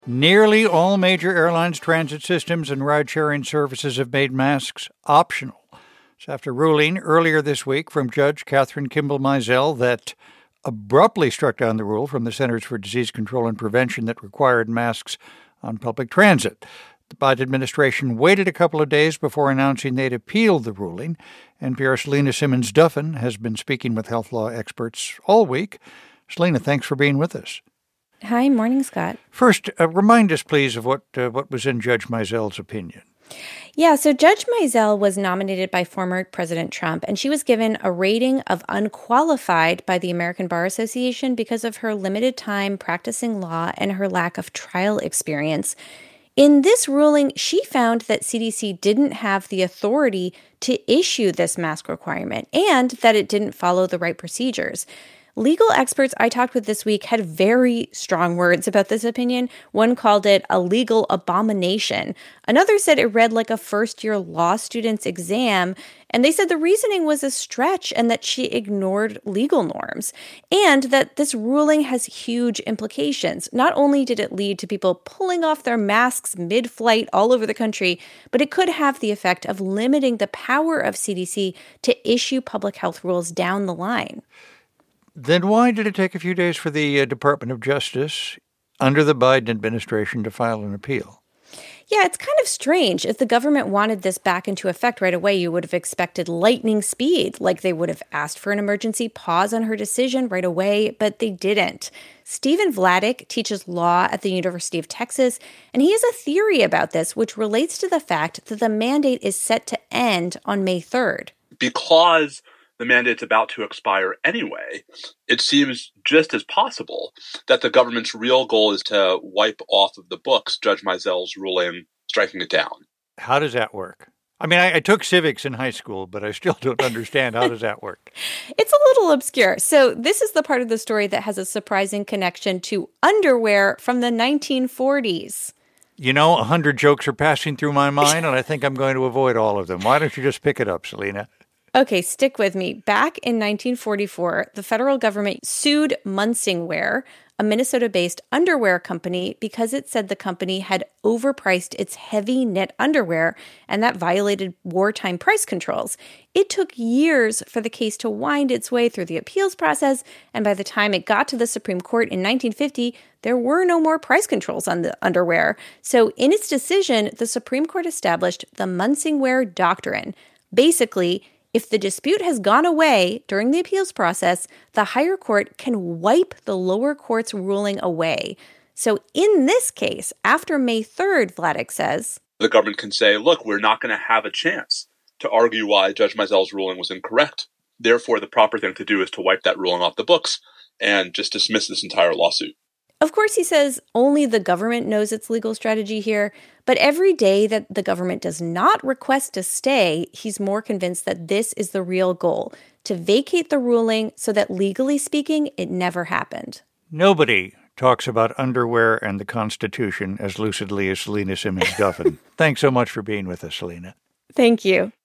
Nearly all major airlines, transit systems, and ride-sharing services have made masks optional. It's after ruling earlier this week from Judge Kathryn Kimball Mizell that abruptly struck down the rule from the Centers for Disease Control and Prevention that required masks on public transit. The Biden administration waited a couple of days before announcing they'd appealed the ruling. NPR's Selena Simmons-Duffin has been speaking with health law experts all week. Selena, thanks for being with us. Hi, morning, Scott. First, remind us, please, of what was in Judge Mizell's opinion. Yeah, so Judge Mizell was nominated by former President Trump, and she was given a rating of unqualified by the American Bar Association because of her limited time practicing law and her lack of trial experience. In this ruling, she found that CDC didn't have the authority to issue this mask requirement and that it didn't follow the right procedures. Legal experts I talked with this week had very strong words about this opinion. One called it a legal abomination. Another said it read like a first-year law student's exam. And they said the reasoning was a stretch and that she ignored legal norms. And that this ruling has huge implications. Not only did it lead to people pulling off their masks mid-flight all over the country, but it could have the effect of limiting the power of CDC to issue public health rules down the line. Then why did it take a few days for the Department of Justice under the Biden administration to file an appeal? Yeah, it's kind of strange. If the government wanted this back into effect right away, you would have expected lightning speed, like they would have asked for an emergency pause on her decision right away, but they didn't. Stephen Vladeck teaches law at the University of Texas, and he has a theory about this, which relates to the fact that the mandate is set to end on May 3rd. Because the mandate's about to expire anyway, it seems just as possible that the government's real goal is to wipe off of the books Judge Mizell's ruling, striking it down. How does that work? I mean, I took civics in high school, but I still don't understand. How does that work? It's a little obscure. So this is the part of the story that has a surprising connection to underwear from the 1940s. You know, 100 jokes are passing through my mind, and I think I'm going to avoid all of them. Why don't you just pick it up, Selena? Okay, stick with me. Back in 1944, the federal government sued Munsingwear, a Minnesota-based underwear company, because it said the company had overpriced its heavy knit underwear, and that violated wartime price controls. It took years for the case to wind its way through the appeals process, and by the time it got to the Supreme Court in 1950, there were no more price controls on the underwear. So in its decision, the Supreme Court established the Munsingwear Doctrine. Basically, if the dispute has gone away during the appeals process, the higher court can wipe the lower court's ruling away. So in this case, after May 3rd, Vladeck says, the government can say, look, we're not going to have a chance to argue why Judge Mizell's ruling was incorrect. Therefore, the proper thing to do is to wipe that ruling off the books and just dismiss this entire lawsuit. Of course, he says only the government knows its legal strategy here, but every day that the government does not request a stay, he's more convinced that this is the real goal, to vacate the ruling so that legally speaking, it never happened. Nobody talks about underwear and the Constitution as lucidly as Selena Simmons-Duffin. Thanks so much for being with us, Selena. Thank you.